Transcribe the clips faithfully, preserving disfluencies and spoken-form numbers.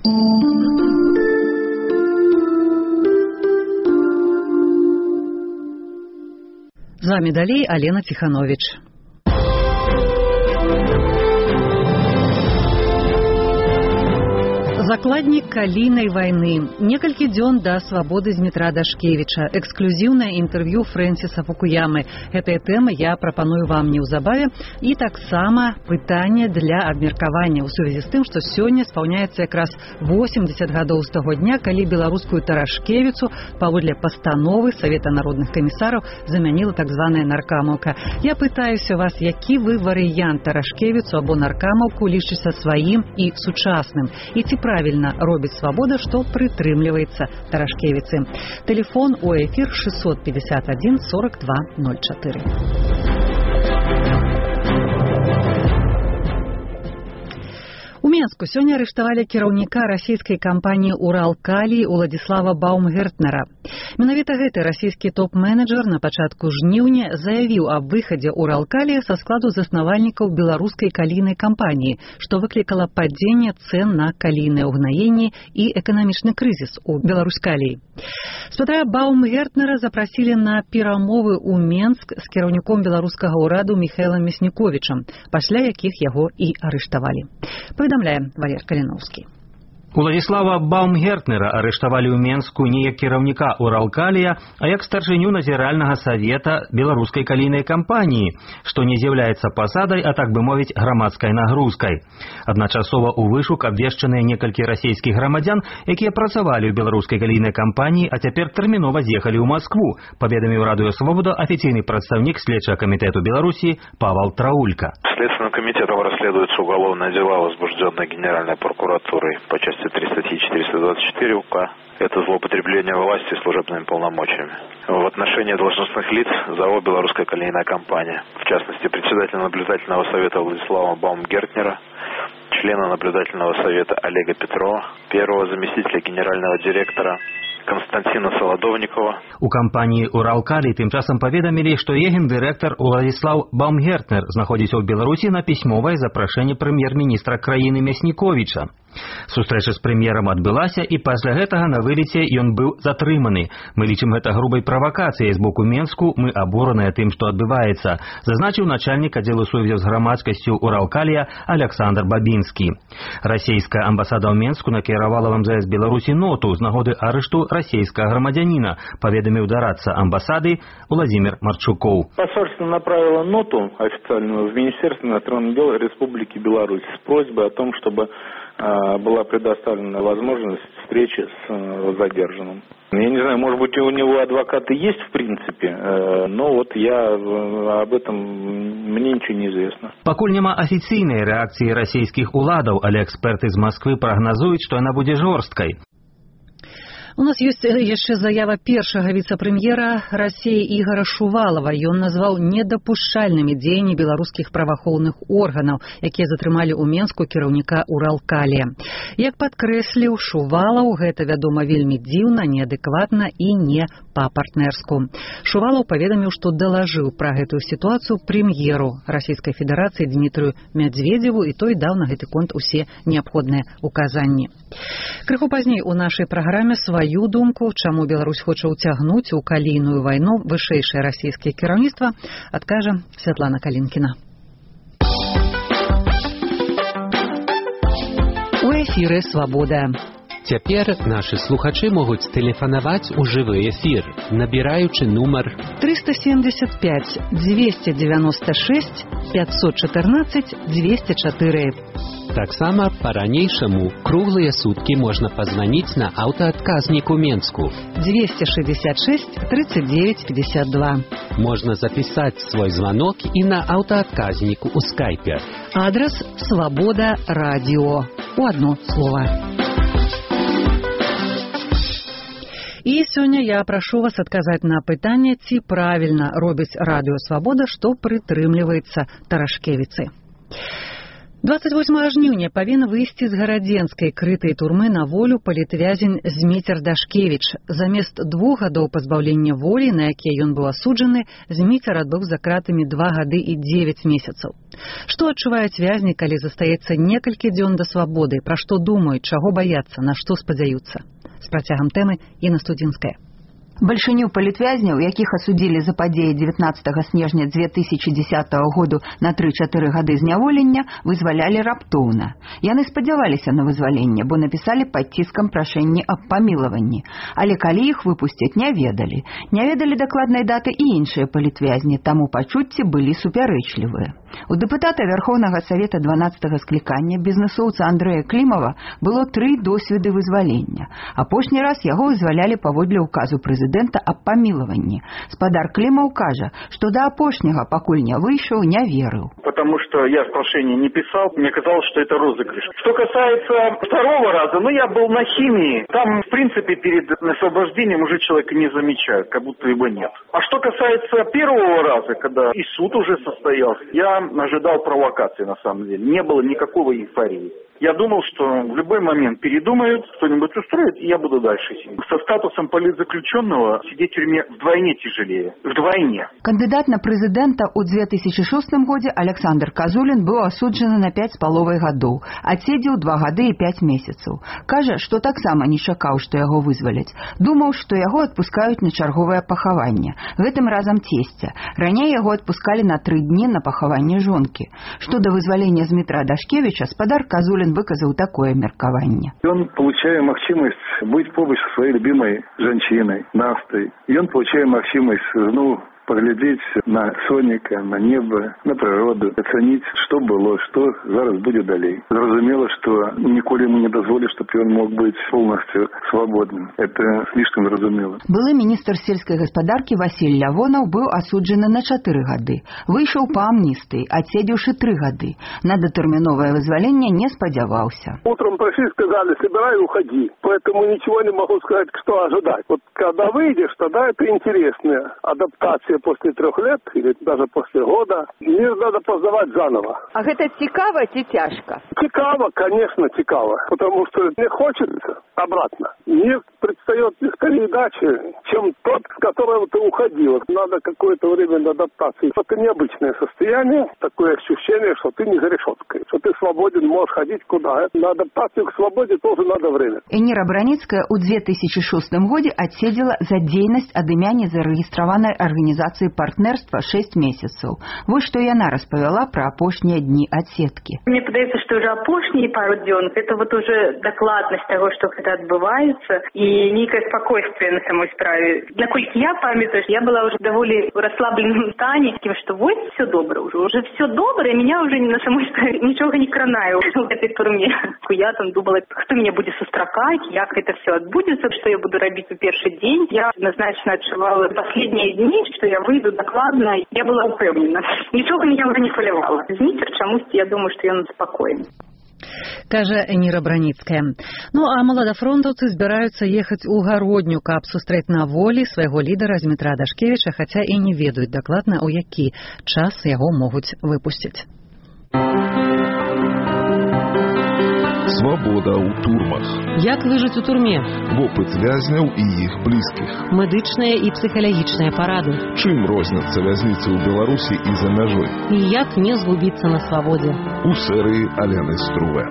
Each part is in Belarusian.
З вами далей Алена Тиханович. Закладнік калійнай вайны. Некалькі дзён да свабоды Дмітра Дашкевіча. Эксклюзіўнае інтэрв'ю Фрэнсіса Фукуямы. Гэтыя тэмы я прапаную вам неўзабаве. І таксама пытанне для абмеркавання ў сувязі з тым, што сёння спаўняецца якраз восемдзесят гадоў з таго дня, калі беларускую Тарашкевіцу паводле пастановы Савета народных камісараў замяніла так званая наркамаўка. Я пытаюся вас, які вы варыянт Тарашкевіцу або наркамаўку лічыце сваім і сучасным? І ці правильно робіць свабода, што прытрымліваецца Тарашкевіцы. Тэлефон у эфір шестьсот пятьдесят один сорок два ноль четыре. У Менску сёння арыштавалі кіраўніка расійскай кампаніі «Уралкалій» Уладзіслава Баумгертнера. Менавіта гэты расійскі топ-менеджер на пачатку жніўня заявіў аб выхадзе «Уралкалія» са складу заснавальнікаў беларускай калійнай кампаніі, што выклікала падзенне цэн на калійныя ўгнаенні і эканамічны крызіс у Беларускаліі. Спадаря Баумгертнера запрасілі на перамовы ў Менск з кіраўніком беларускага ўраду Міхаілам Мясніковічам, пасля якіх яго і арыштавалі. Паведамляе Валер Каліноўскі. Уладзіслава Баумгертнера арыштавалі ў Менску не як кіраўніка «Уралкалія», а як старшыню назіральнага савета беларускай калійнай кампаніі, што не з'яўляецца пасадай, а так бы мовіць, грамадскай нагрузкай. Адначасова ў вышук абвешчаныя некалькі расійскіх грамадзян, якія працавалі ў беларускай калійнай кампаніі, а цяпер тэрмінова з'ехалі ў Маскву, паведаміў Радыё Свобода афіцыйны прадстаўнік следчага камітэту Беларусі Павел Траулька. Следственным комитетом расследуется уголовное дело, возбужденное Генеральной прокуратурой по части три статьи четыреста двадцать четыре УК. Это злоупотребление власти служебными полномочиями в отношении должностных лиц ЗАО «Белорусская калийная компания», в частности, председателя наблюдательного совета Владислава Баумгертнера, члена наблюдательного совета Олега Петрова, первого заместителя генерального директора Константина Солодовникова. У кампаніі «Уралкалій» тым часам паведамілі, што яе гендырэктар Уладзіслаў Баумгертнер знаходзіцца ў Беларусі на пісьмовае запрашэнне прэм'ер-міністра краіны Мясніковіча. Сустрэча з прэм'ерам адбылася, і пасля гэтага на вылеце ён быў затрыманы. Мы лічым гэта грубай правакацыяй з боку Менску, мы абураныя тым, што адбываецца, зазначыў начальнік аддзелу сувязяў з грамадскасцю «Уралкалія» Александр Бабінскі. Расійская амбасада ў Менску накіравала в эм зэ эс Беларусі ноту з нагоды арышту расійскага грамадзяніна, паведаміў дарадца амбасады Владимир Марчуков. Посольство направило ноту официальную в Министерство иностранных дел Республики Беларусь с просьбой о том, чтобы была предоставлена возможность встречи с задержанным. Я не знаю, может быть, у него адвокаты есть в принципе, но вот я об этом мне ничего не известно. Пакуль няма афіцыйнай рэакцыі расійскіх уладаў, але эксперты з Масквы прагназуюць, што яна будзе жорсткай. У нас ёсць яшчэ заява першага віцэ-прэм'ера Расіі Ігора Шувалава. Ён назваў недапушчальнымі дзеянні беларускіх праваахоўных органаў, якія затрымалі ў Менску кіраўніка «Уралкалія». Як падкрэсліў Шувалаў, гэта, вядома, вельмі дзіўна, неадэкватна і не па-партнерску. Шувалаў паведаміў, што далажыў пра гэтую сітуацыю прэм'еру Расійскай Федэрацыі Дмітрыю Мядзведзеву, і той даў на гэты конт усе неабходныя указанні. Крыху пазней у нашай праграме сваю думку, чаму Беларусь хоча ўцягнуць у калійную вайну вышэйшае расійскае кіраўніцтва, адкажа Святлана Калінкіна. У эфіры «Свабода». Цяпер нашы слухачы могуць тэлефанаваць у жывы эфір, набіраючы нумар триста семьдесят пять двести девяносто шесть пятьсот четырнадцать двести четыре. Таксама па-ранейшаму круглыя суткі можна пазваніць на аўтаадказнік у Менску двести шестьдесят шесть тридцать девять пятьдесят два. Можна запісаць свой званок і на аўтаадказніку ў скайпе. Адрес «Свобода радио». У одно слово. І сёння я прашу вас адказаць на пытанне, ці правільна робіць Радыё Свабода, што прытрымліваецца Тарашкевіцы. двадцать восьмага жніўня павінен выйсці з гарадзенскай крытай турмы на волю палітвязень Зміцер Дашкевіч. Замест двух гадоў пазбаўлення волі, на якія ён быў асуджаны, Зміцер адбыў за кратамі два гады і дзевяць месяцаў. Што адчуваюць вязні, калі застаецца некалькі дзён да свабоды, пра што думаюць, чаго баяцца, на што спадзяюцца? З працягам тэмы Інна Студзінская. Бальшыню палітвязняў, якіх асудзілі за падзеі дзевятнаццатага снежня дзве тысячы дзесятага году на тры-чатыры гады зняволення, вызвалялі раптоўна. Яны спадзяваліся на вызваленне, бо напісалі пад ціскам прашэнні аб памілаванні. Але калі іх выпусцяць, не ведалі. Не ведалі дакладнай даты і іншыя палітвязні, таму пачуцці былі супярэчлівыя. У дэпутата Вярхоўнага Савета дванаццатага склікання бізнесоўца Андрэя Клімава было тры досведы вызвалення. Апошні раз яго вызвалялі паводле указу прэзідэнта аб памілаванні. Спадар Клімаў кажа, што да апошняга, пакуль не выйшаў, не верыў. Потому что я прошение не писал, мне казалось, что это розыгрыш. Что касается второго раза, ну я был на химии. Там, в принципе, перед освобождением уже человека не замечают, как будто его нет. А что касается первого раза, когда и суд уже состоялся, я ожидал провокации на самом деле. Не было никакой эйфории. Я думал, что в любой момент передумают, что-нибудь устроят, и я буду дальше сидеть. Со статусом политзаключенного сидеть в тюрьме вдвойне тяжелее. Вдвойне. Кандидат на президента у две тысячи шостым годзе Александр Казулин быў асуджаны на пяць з паловай гадоў, адседзеў два гады і пяць месяцаў. Кажа, што таксама не чакаў, што яго вызваляць. Думаў, што яго адпускаюць на чарговае пахаванне. Гэтым разам цесця. Раней яго адпускалі на тры дні на пахаванне жонкі. Што да вызвалення Змітра Дашкевіча, спадар Казулин выказаў такое меркаванне. Ён получае магчымасць быць побач са сваёй любімай жанчынай, Настай. Ён получае магчымасць, ну, поглядеть на соника, на небо, на природу, оценить, что было, что зараз будет далей. Зразумело, что ніколі ему не дозволит, чтобы он мог быть полностью свободным. Это слишком зразумело. Былы міністр сельскай гаспадаркі Васіль Лявонаў быў асуджаны на чатыры гады. Выйшаў па амністыі, адседзеўшы тры гады. На датэрміновае вызваленне не спадзяваўся. Утром пришли, сказали, собирай, уходи. Поэтому ничего не могу сказать, что ожидать. Вот когда выйдешь, тогда это интересная адаптация после трех лет или даже после года. Мир надо познавать заново. А гэта цікава ці цяжка? Цікаво, конечно, цікаво. Потому что не хочется обратно. Мир предстает скорее иначе, чем тот, с которого ты уходил. Надо какое-то время на адаптации. Это необычное состояние, такое ощущение, что ты не за решеткой, что ты свободен, можешь ходить куда. На адаптацию к свободе тоже надо время. Эніра Браніцкая у две тысячи шостым годзе адседзела за дзейнасць ад імя незарэгістраванай арганізацыі партнерства шесть месяцаў. Вось што яна распавяла пра апошнія дні адседкі. Мне падаецца, што уже апошнія пару дзён это вот уже дакладнасць таго, што гэта адбываецца, і нейкае спакойствие на самой справе. Наколькі я памятаю, я была уже даволі в расслабленым стане, што вось все добра уже, уже все добра, і меня уже на самой справе нічога не кранае ў гэтай турме. Я там думала, хто мяне будзе сустракаць, як гэта все адбудзецца, што я буду рабіць у першы дзень. Я однозначно адчувала последнія дні, што я выйду дакладна. Я была упэўнена. Нічога меня уже не хвалявала. Зміцер чамусьці, я думаю, што ён спакойны. Кажа Эніра Браніцкая. Ну а маладафронтаўцы збіраюцца ехаць у Гародню, каб сустрэць на волі свайго лідара Змітра Дашкевіча, хаця і не ведаюць дакладна, у які час яго могуць выпусціць. Свабода ў турмах. Як выжыць у турме? Вопыт вязняў і іх блізкіх. Медычныя і псіхалагічныя парады. Чым розняцца вязніцы ў Беларусі і за мяжой? І як не згубіцца на свабодзе? У серыі Алены Струве.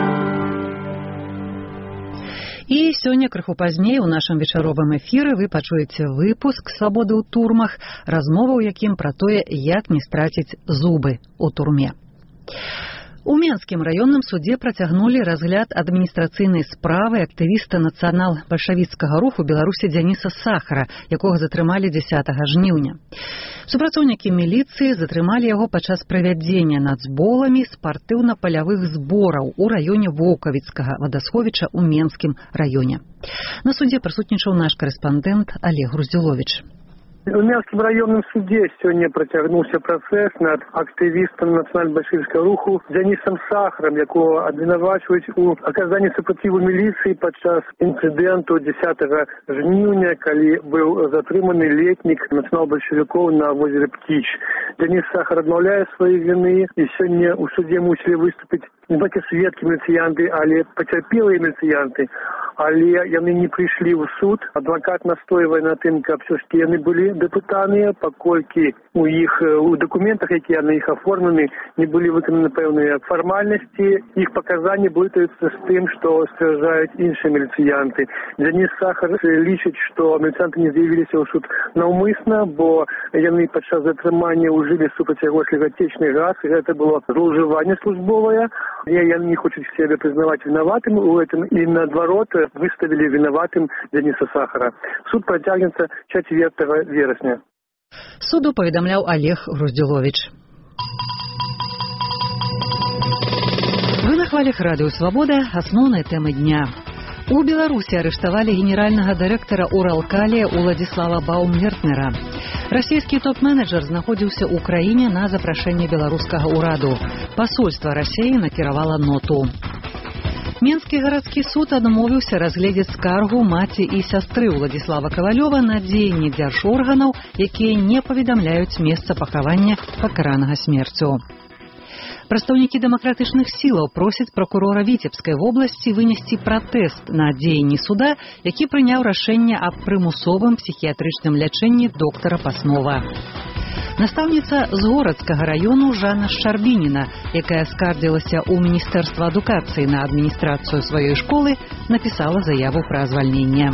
І сёння крыху пазней у нашым вечаровым эфіры вы пачуеце выпуск «Свабоды ў турмах», размова ў якім пра тое, як не страціць зубы ў турме. У Менскім раённым судзе працягнулі разгляд адміністрацыйнай справы актывіста нацыянал-бальшавіцкага руху Беларусі Дзяніса Сахара, якога затрымалі дзесятага жніўня. Супрацоўнікі міліцыі затрымалі яго падчас правядзення нацболамі спартыўна-палявых збораў у раёне Воўкавіцкага вадасховіча ў Менскім раёне. На судзе прысутнічаў наш карэспандэнт Олег Груздзіловіч. У Менскім раённым суде сёння працягнуўся працэс над актывістам нацыянальна-бальшавіцкага руху Дзянісам Сахарам, якого абвінавачваюць у аказанні супраціву міліцыі падчас інцыдэнту дзесятага жніўня, калі быў затрыманы летнік нацыянал-бальшавікоў на возеры Птіч. Дзяніс Сахар адмаўляе свае віны, і сёння ў судзе мусілі выступіць не толькі сведкі міліцыянты, але пацярпелыя міліцыянты. Але яны не прыйшлі ў суд. Адвакат настойвае на тым, каб все ж таки яны былі дэпутаныя, паколькі у іх у дакументах, якія на іх аформлены, не былі выкананы пэўныя фармальнасці. Іх паказанні блытаюцца з тым, што сцвярджаюць іншыя міліцыянты. Дзяніс Сахар лічыць, што міліцыянты не з'явіліся ў суд наўмысна, бо яны падчас затрымання ўжылі супраць яго слезатечны газ, і гэта было злоўжыванне службовае. Яны не хочуць сябе прызнаваць вінаватым у гэтым, і наадварот выставілі вінаватым Дзяніса Сахара. Суд працягнецца чацвёртага верасня. Суду паведамляў Олег Груздзіловіч. Вы на хвалях радыё «Свабода». Асноўныя тэмы дня. У Беларусі арыштавалі генеральнага дырэктара Уралкалія Уладзіслава Баумгертнера. Расійскі топ-менеджер знаходзіўся ў краіне на запрашэнне беларускага ўраду. Пасольства Расіі накіравала ноту. Менскі гарадскі суд адмовіўся разгледзець скаргу маці і сястры Уладзіслава Кавалёва на дзеянні дзяржорганаў, якія не паведамляюць месца пахавання пакаранага смерцю. Прадстаўнікі дэмакратычных сілаў просяць пракурора Віцебскай вобласці вынесці пратэст на дзеянні суда, які прыняў рашэнне аб прымусовым псіхіятрычным лячэнні доктара Паснова. Настаўніца з горадскага раёну Жанна Шчарбініна, якая скардзілася ў Міністэрства адукацыі на адміністрацыю сваёй школы, напісала заяву пра звальненне.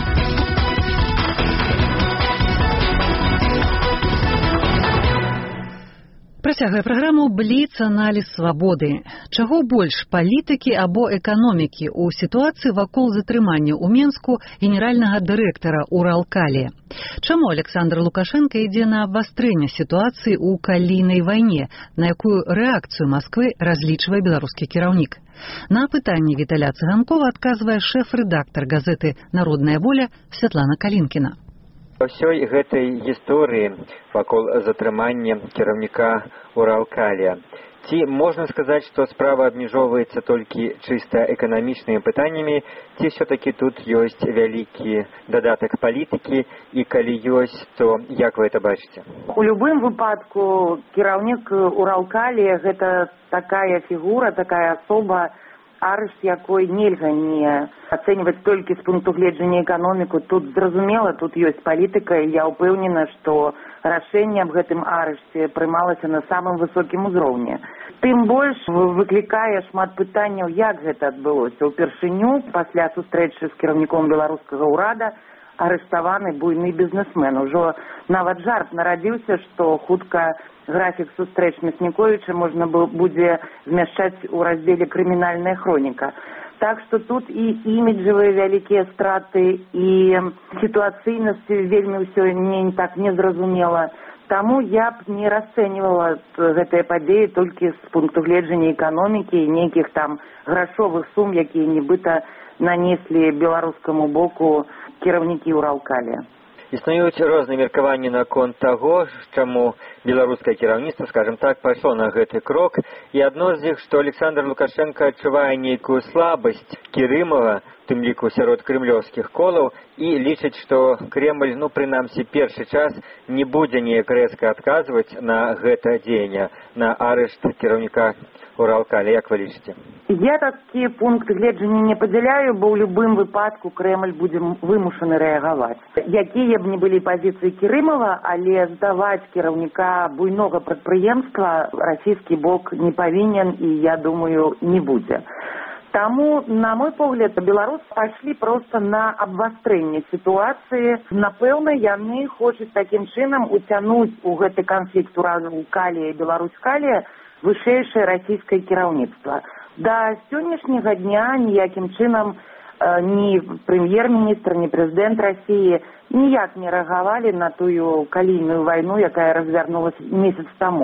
Працягвае праграму «Бліц-аналіз свабоды». Чаго больш, палітыкі або эканомікі ў сітуацыі вакол затрымання ў Менску генеральнага дырэктара Уралкалія? Чаму Александр Лукашенко ідзе на абвастрэнне сітуацыі ў калійнай вайне, на якую рэакцыю Масквы разлічвае беларускі кіраўнік? На пытанне Віталя Цыганкова адказвае шэф-рэдактар газеты «Народная воля» Святлана Калінкіна. Во всей этой истории вокруг затрымання кіраўніка Уралкалія, ці можно сказать, что справа абмежоўваецца толькі чисто эканамічнымі пытаннямі, ці все-таки тут есть вялікі дадатак палітыкі, і калі ёсць, то як вы это бачыце? У любым выпадку кіраўнік Уралкалія — гэта такая фігура, такая асоба, арышт якой нельга не ацэньваць толькі з пункту гледжання эканоміку. Тут зразумела, тут ёсць палітыка, і я ўпэўнена, што рашэнне аб гэтым арышце прымалася на самым высокім узроўні. Тым больш выклікае шмат пытанняў, як гэта адбылося. Упершыню пасля сустрэчы з кіраўніком беларускага ўрада арыштаваны буйны бізнесмен. Ужо нават жарт нарадзіўся, што хутка графік сустрэч Мясніковіча можна будзе змяшчаць у раздзеле «Крымінальная хроніка». Так што тут і іміджавыя вялікія страты, і сітуацыйнасць вельмі ўсё не так незразумела. Таму я б не расцэньвала гэтыя падзеі толькі з пункту гледжання эканомікі і нейкіх там грашовых сум, якія нібыта нанеслі беларускаму боку кіраўнікі Уралкалія. Існуюць розныя меркаванні наконт таго, чаму беларускае кіраўніцтва, скажем так, пайшло на гэты крок, і адно з іх, што Александр Лукашенко адчувае нейкую слабасць Кірымова, тым ліку сярод крэмлёўскіх колаў, і лічыць, што Кремль, ну, прынамсі, першы час не будзе неяк рэзка адказваць на гэта дзеянне, на арышт кіраўніка Уралкалія. Як вы лічыце? Я такі пункт гледжання не падзяляю, бо ў любым выпадку Кремль будзе вымушаны рэагаваць. Якія б не былі пазіцыі Кірымова, але здаваць кіраўніка буйнога прадпрыемства расійскі бок не павінен, і, я думаю, не будзе. Таму, на мой погляд, беларусы пайшлі проста на абвастрэнне сітуацыі. Напэўна, яны хочуць такім чынам уцянуць у гэты канфлікт Уралкалія і Беларуськалія вышэйшае расійскае кіраўніцтва. Да сённяшняга дня ніякім чынам э, ні прэм'ер-міністр, ні прэзідэнт Расіі ніяк не рэагавалі на тую калійную вайну, якая развярнулася месяц таму.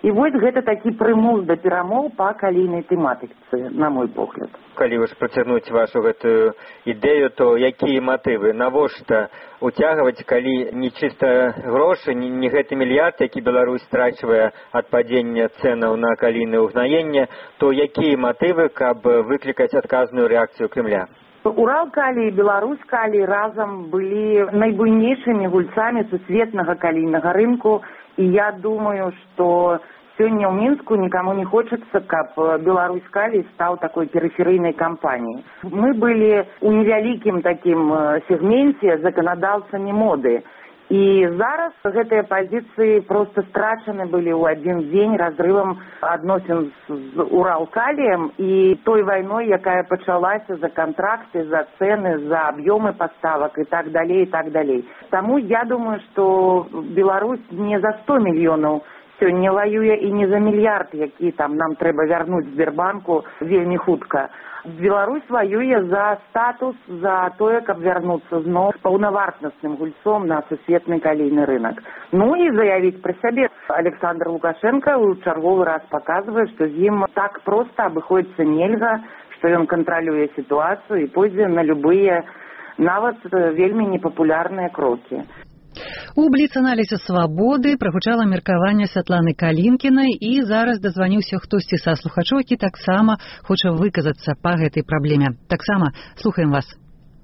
І вось гэта такі прымус да перамоў па калійнай тэматыцы, на мой погляд. Калі вы ж працягнуць вашу гэтую ідэю, то якія матывы? Навошта уцягваць, калі не чыста грошы, не, не гэты мільярд, які Беларусь страчвае ад падзення цэнаў на калійнае ўгнаенне, то якія матывы, каб выклікаць адказную рэакцыю Кремля? Уралкалій і Беларускалій разам былі найбуйнейшымі гульцамі сусветнага калійнага рынку, і я думаю, што сёння ў Мінску никому не хочется, каб Беларусь-Калій стаў такой перыферыйнай кампаніяй. Мы былі ў невялікім такім сегменце заканадаўцамі моды. І зараз гэтыя пазіцыі проста страчаны былі ў адзін дзень разрывам адносін з Уралкаліем і той вайной, якая пачалася за кантракты, за цэны, за аб'ёмы паставак і так далей, і так далей. Таму я думаю, што Беларусь не за сто мільёнаў сёння ваюе і не за мільярд, які там нам трэба вярнуць Сбербанку вельмі хутка. Беларусь ваюе за статус, за тое, каб вярнуцца зноў паўнавартасным гульцом на сусветны калійны рынок. Ну і заявіць пра сябе. Александр Лукашенко ў чарговы раз паказвае, што з ім так проста абыходзіцца нельга, што ён кантралюе сітуацыю і пойдзе на любыя, нават вельмі непапулярныя крокі. У бліц-аналізе «Свабоды» прагучала меркаванне Святланы Калінкінай, і зараз дазваніўся хтосьці са слухачоў, які таксама хоча выказацца па гэтай праблеме. Таксама слухаем вас.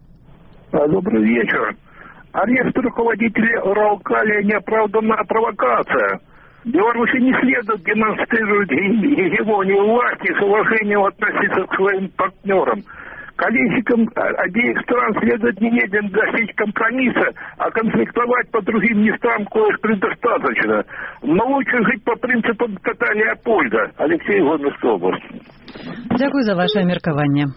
Добрый вечер. Арест руководителя Уралкалия – неоправданная провокация. Беларуси не следует демонстрировать гегемонию власти с уважением относиться к своим партнерам. Колесикам обеих стран следует немедленно достичь компромисса, а конфликтовать по другим местам кое предостаточно. Но лучше жить по принципам кота Леопольда. Алексей, Гомельская область. Дякую за ваше меркаванне.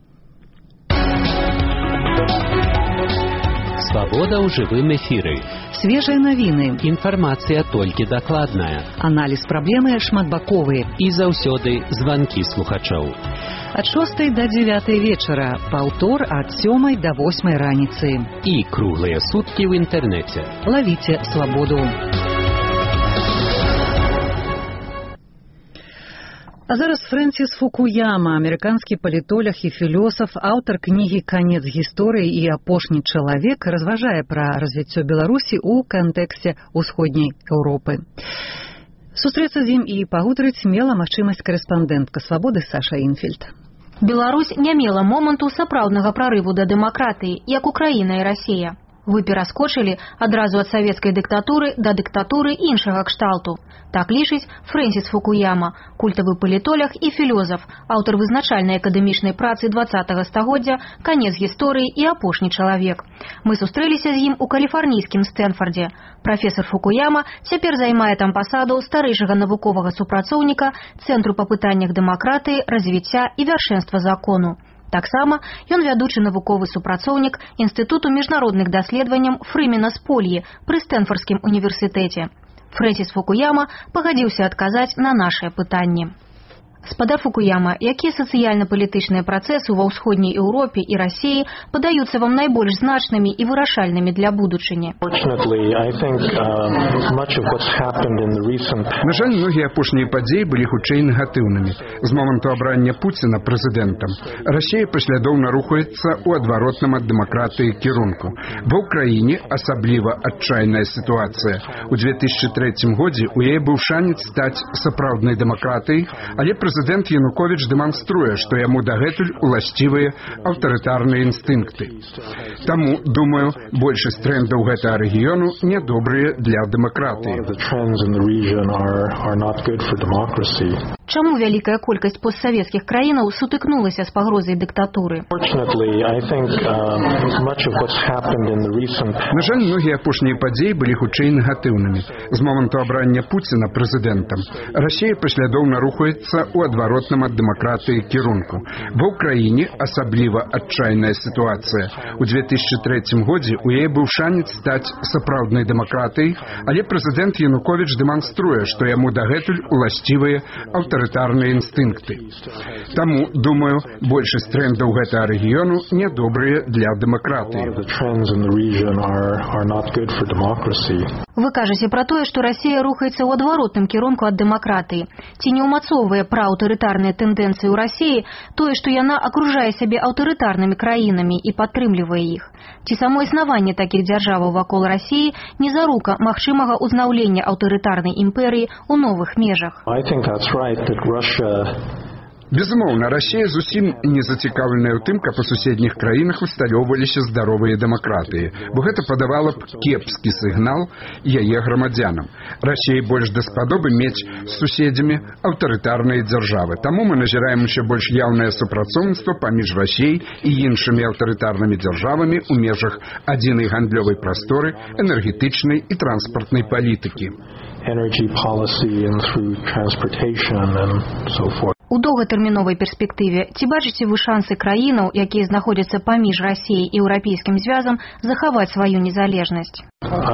Свабода ў жывым эфіры. Свежыя навіны. Інфармацыя толькі дакладная. Аналіз праблемы шматбаковыя. І заўсёды званкі слухачоў. Ад шостай да дзевятай вечара, паўтор ад сёмай да восьмай раніцы. І круглыя суткі ў інтэрнэце. Лавіце свабоду. А зараз Фрэнсіс Фукуяма, амерыканскі палітолог і філёсаф, аўтар кнігі «Канец гісторыі» і «Апошні чалавек», разважае пра развіццё Беларусі ў кантэксце ўсходняй Еўропы. Сустрэцца з ім і пагутарыць мела магчымасць карэспандэнтка «Свабоды» Саша Інфельд. Беларусь не мела моманту сапраўднага прарыву да дэмакратыі, як Украіна і Расія. Вы пераскочылі адразу ад савецкай дыктатуры да дыктатуры іншага кшталту. Так лічыць Фрэнсіс Фукуяма, культавы палітолог і філёзаф, аўтар вызначальнай акадэмічнай працы дваццатага стагоддзя «Канец гісторыі» і «Апошні чалавек». Мы сустрэліся з ім у каліфарнійскім Стэнфордзе. Прафесор Фукуяма цяпер займае там пасаду старэйшага навуковага супрацоўніка Цэнтру па пытаннях дэмакратыі, развіцця і вяршэнства закону. Таксама ён вядучы навуковы супрацоўнік Інстытуту міжнародных даследаванняў Фрымена-Спольі пры Стэнфордскім універсітэце. Фрэнсіс Фукуяма пагадзіўся адказаць на нашыя пытанні. Спадар Фукуяма, якія сацыяльна-палітычныя працэсы ва ўсходняй Еўропе і Расіі падаюцца вам найбольш значнымі і вырашальнымі для будучыні? На жаль, многія апошнія падзеі былі хутчэй негатыўнымі. З моманту абрання Пуціна прэзідэнтам Расія паслядоўна рухаецца ў адваротным ад дэмакратыі кірунку. Ва ўкраіне асабліва адчайная сітуацыя. У две тысячи трэцім годзе у яе быў шанец стаць сапраўднай дэмакратыяй, але Прэзідэнт Януковіч дэманструе, што яму дагэтуль уласцівыя аўтарытарныя інстынкты. Таму, думаю, большасць трэндаў гэтага рэгіёну нядобрыя для дэмакратыі. Чаму вялікая колькасць постсавецкіх краінаў сутыкнулася з пагрозай дыктатуры? На жаль, многія апошнія падзеі былі хутчэй негатыўнымі. З моманту абрання Пуціна прэзідэнтам Расія паслядоўна рухаецца ў адваротным ад дэмакратыі кірунку. Ва ўкраіне асабліва адчайная сітуацыя. У две тысячи третьем годзе у яе быў шанец стаць сапраўднай дэмакратыяй, але прэзідэнт Януковіч дэманструе, што яму дагэтуль уласцівыя аўтарытарныя інстынкты. Таму, думаю, большасць трендаў гэтага рэгіёну нядобрыя для дэмакратыі. Вы кажаце пра тое, што Расія рухаецца ў адваротным кірунку ад дэмакратыі. Ці не ўмацоўвае пра аўтарытарныя тэндэнцыі ў Расіі тое, што яна акружае сябе аўтарытарнымі краінамі і падтрымлівае іх? Ці само існаванне такіх дзяржаваў вакол Расіі не зарука магчымага ўзнаўлення аўтарытарнай імперыі ў новых межах? Безумоўна, Расія зусім не зацікаўленая ў тым, каб у суседніх краінах усталёўваліся здаровыя дэмакратыі, бо гэта падавала б кепскі сігнал яе грамадзянам. Расіі больш даспадобы мець з суседзямі аўтарытарныя дзяржавы. Таму мы назіраем усё больш яўнае супрацоўніцтва паміж Расіяй і іншымі аўтарытарнымі дзяржавамі ў межах адзінай гандлёвай прасторы, энергетычнай і транспартнай палітыкі. У доўгатэрміновай перспектыве ці бачыце вы шансы краінаў, якія знаходзяцца паміж Расіяй і еўрапейскім звязам, захаваць сваю незалежнасць?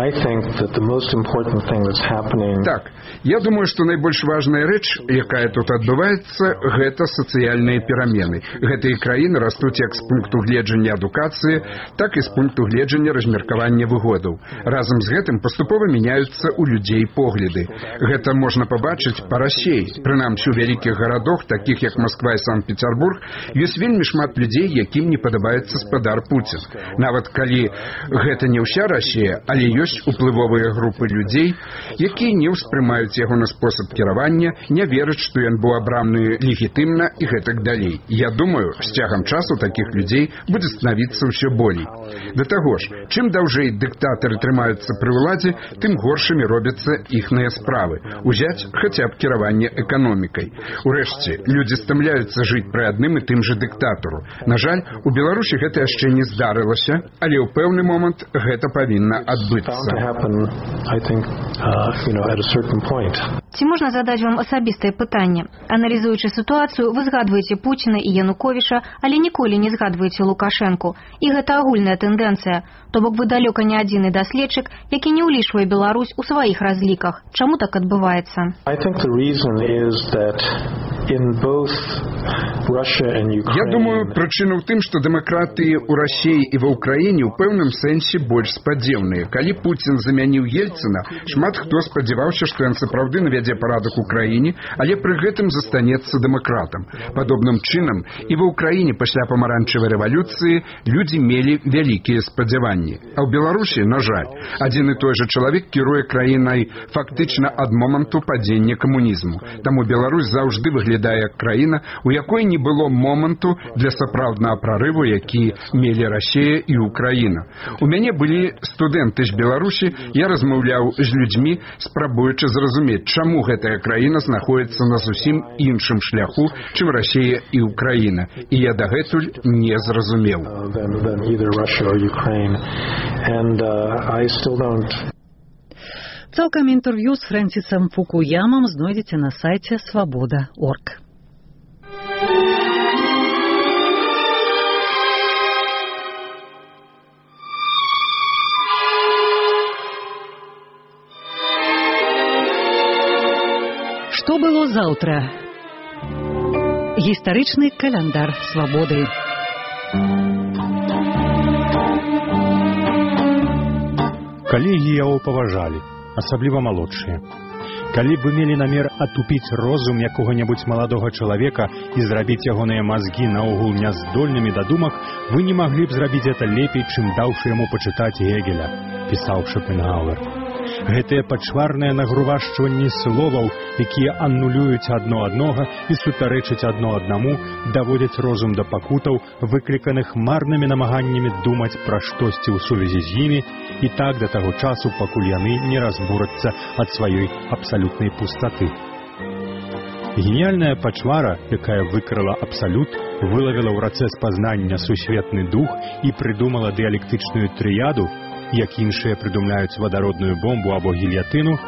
Так, я думаю, што найбольш важная рэч, якая тут адбываецца, гэта сацыяльныя перамены. Гэтыя краіны растуць як з пункту гледжання адукацыі, так і з пункту гледжання размеркавання выгодаў. Разам з гэтым паступова мяняюцца ў людзей погляды. Гэта можна пабачыць па Расіі. Прынамсі у вялікіх гарадах, такіх як Москва і Санкт-Петербург, ёсць вельмі шмат людзей, якім не падабаецца спадар Пуцін. Нават калі гэта не ўся Расія, але ёсць уплывовыя групы людзей, якія не ўспрымаюць яго на спосаб кіравання, не вераць, што ён быў абраны легітымна і гэтак далей. Я думаю, з цягам часу такіх людзей будзе станавіцца ўсё болей. Да таго ж, чым даўжэй дыктатары трымаюцца пры ўладзе, тым горшымі робяцца іхныя справы. Узяць хаця б кіраванне эканомікай. Урэшце, людзі стамляюцца жыць пры адным і тым жа дыктатару. На жаль, у Беларусі гэта яшчэ не здарылася, але ў пэўны момант гэта павінна адбыцца. Ці можна задаць вам асабістае пытанне? Аналізуючы сітуацыю, вы згадваеце Пуціна і Януковіча, але ніколі не згадваеце Лукашэнку. І гэта агульная тэндэнцыя. То бок вы далёка не адзіны даследчык, які не ўлічвае Беларусь у сваіх разліках. Чаму так адбываецца? Я думаю, прычына ў тым, што дэмакратыі ў Расіі і ва ўкраіне ў пэўным сэнсе больш спадзеўныя. Калі Пуцін замяніў Ельцына, шмат хто спадзяваўся, што ён сапраўды навядзе парадак у краіне, але пры гэтым застанецца дэмакратам. Падобным чынам і ва ўкраіне пасля памаранчавай рэвалюцыі людзі мелі вялікія спадзяванні. А ў Беларусі, на жаль, адзін і той жа чалавек кіруе краінай фактычна ад моманту падзення камунізму. Таму Беларусь заўжды выглядае як краіна, у якой не было моманту для сапраўднага прарыву, які мелі Расія і Украіна. У мяне былі студэнты з Беларусі, я размаўляў з людзьмі, спрабуючы зразумець, чаму гэтая краіна знаходзіцца на зусім іншым шляху, чым Расія і Украіна. І я дагэтуль не зразумеў. Цалкам інтэрв'ю з Фрэнсісам Фукуямам знойдзеце на сайце свабода точка орг. Што было заўтра? Гістарычны каляндар свабоды. Калегі яго паважалі, асабліва малодшыя. Калі б вы мелі намер атупіць розум якога-небудзь маладога чалавека і зрабіць ягоныя мазгі наогул няздольнымі да думак, вы не маглі б зрабіць гэта лепей, чым даўшы яму пачытаць Гегеля, пісаў Шопенгауэр. Гэтыя пачварныя нагрувашчванні словаў, якія анулююць адно аднога і супярэчаць адно аднаму, даводзяць розум да пакутаў, выкліканых марнымі намаганнямі думаць пра штосьці ў сувязі з імі, і так да таго часу, пакуль яны не разбурацца ад сваёй абсалютнай пустаты. Геніяльная пачвара, якая выкрыла абсалют, вылавіла ў рацэ спазнання сусветны дух і прыдумала дыялектычную трыяду, як іншыя прыдумляюць вадародную бомбу або гільятыну,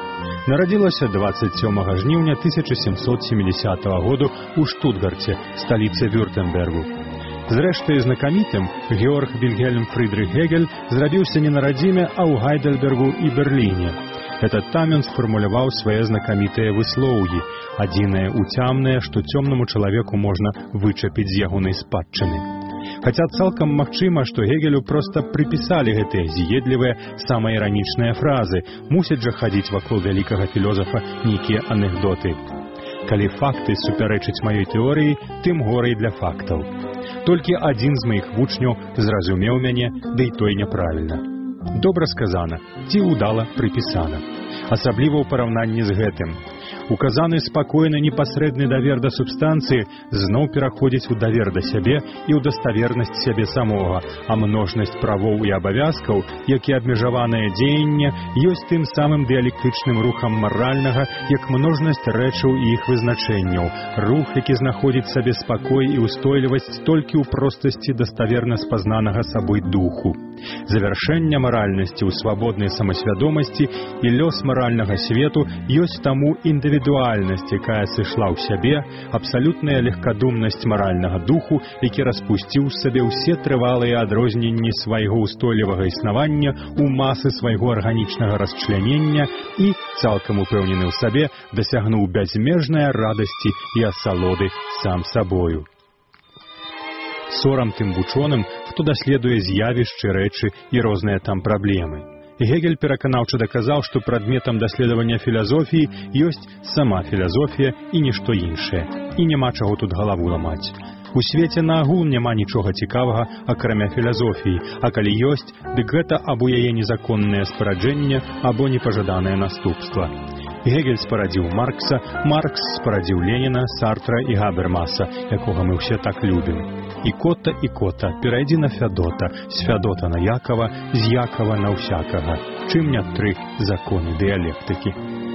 Нарадзілася дваццаць сёмага жніўня тысяча сямсот семидесятого году ў Штутгарце, сталіцы Вюртэмбергу. Зрэшты, знакамітым Георг Вільгельм Фрідрых Гегель зрабіўся не на радзіме, а ў Гайдельбергу і Берліне. Этот там ён сфармуляваў свае знакамітыя выслоўі, адзінае уцямнае, што цёмнаму чалавеку можна вычапіць з ягонай спадчыны. Хаця цалкам магчыма, што Гегелю проста прыпісалі гэтыя з'едлівыя, самаіранічныя фразы, мусяць жа хадзіць вакол вялікага філёзафа нейкія анекдоты. Калі факты супярэчаць маёй тэорыі, тым горай для фактаў. Толькі адзін з маіх вучняў зразумеў мяне, ды і той няправільна. Добра сказана, ці ўдала прыпісана. Асабліва ў параўнанні з гэтым. Указаны спакойны непасрэдны давер да субстанцыі зноў пераходзіць у давер да сябе і ў даставернасць сябе самога, а множнасць правоў і абавязкаў, як і абмежаванае дзеянне, ёсць тым самым дыялектычным рухам маральнага, як множнасць рэчаў і іх вызначэнняў, рух, які знаходзіць сабе спакой і устойлівасць толькі ў простасці даставерна спазнанага сабой духу. Завяршэнне маральнасці ў свабоднай самасвядомасці і лёс маральнага свету ёсць таму індывідуальнасць, якая сышла ў сябе, абсалютная легкадумнасць маральнага духу, які распусціў з сабе ўсе трывалыя адрозненні свайго ўстойлівага існавання ў масы свайго арганічнага расчлянення і, цалкам упэўнены ў сабе, дасягнуў бязмежнай радасці і асалоды сам сабою. Сорам тым вучоным, хто даследуе з'явішчы, рэчы і розныя там праблемы. Гегель пераканаўча даказаў, што прадметам даследавання філазофіі ёсць сама філазофія і нішто іншае. І няма чаго тут галаву ламаць. У свеце наагул няма нічога цікавага, акрамя філазофіі, а калі ёсць, дык гэта або яе незаконнае спараджэнне, або непажаданае наступства. Гегель спарадзіў Маркса, Маркс спарадзіў Леніна, Сартра і Габермаса, якога мы ўсе так любім. І кота, і кота, перайдзі на Фядота, з Фядота на Якова, з Якова на ўсякага. Чым не тры законы дыялектыкі.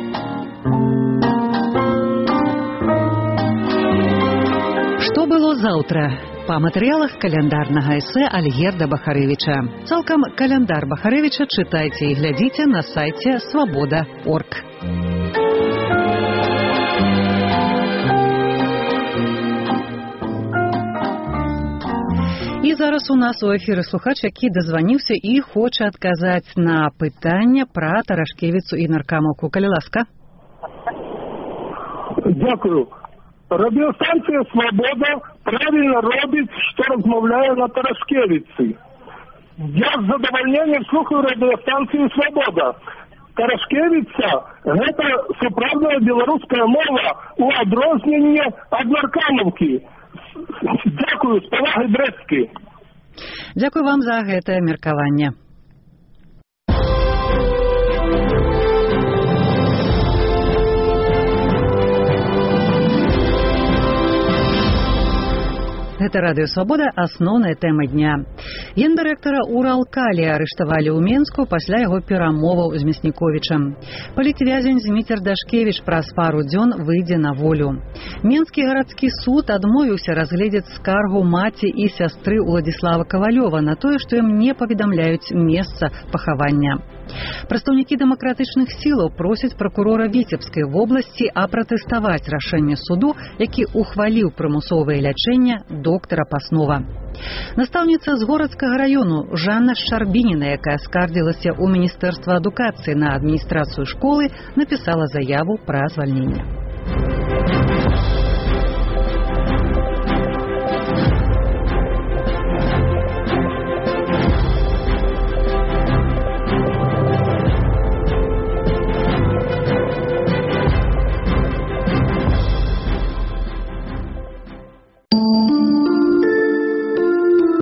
Што было заўтра? Па матэрыялах каляндарнага эсэ Альгерда Бахарэвіча. Цалкам каляндар Бахарэвіча чытайце і глядзіце на сайце свабода точка орг. І зараз у нас у эфіры слухач, які дазваніўся і хоча адказаць на пытанне пра Тарашкевіцу і наркамаўку. Калі ласка. Дякую. Радыёстанцыя «Свабода» правильно робіць, што размаўляе на Тарашкевіцы. Я з задавальненнем слухаю радыёстанцыю «Свабода». Тарашкевіца – гэта сапраўдная беларуская мова у адрозненне ад наркамаўкі. Дякую, з павагай, Брэсцкі. Дякую вам за гэтае меркаванне. Гэта радыё «Свабода», асноўная тэма дня. Гендырэктара Уралкалі арыштавалі ў Менску пасля яго перамоваў з Мясніковічам. Палітвязень Зміцер Дашкевіч праз пару дзён выйдзе на волю. Менскі гарадскі суд адмовіўся разгледзець скаргу маці і сястры Уладзіслава Кавалёва на тое, што ім не паведамляюць месца пахавання. Прадстаўнікі дэмакратычных сілаў просяць пракурора Віцебскай вобласці апратэставаць рашэнне суду, які ухваліў прымусовае лячэнне доктара Паснова. Настаўніца з горадскага раёну Жанна Шарбініна, якая скардзілася ў Міністэрства адукацыі на адміністрацыю школы, напісала заяву пра звальненне.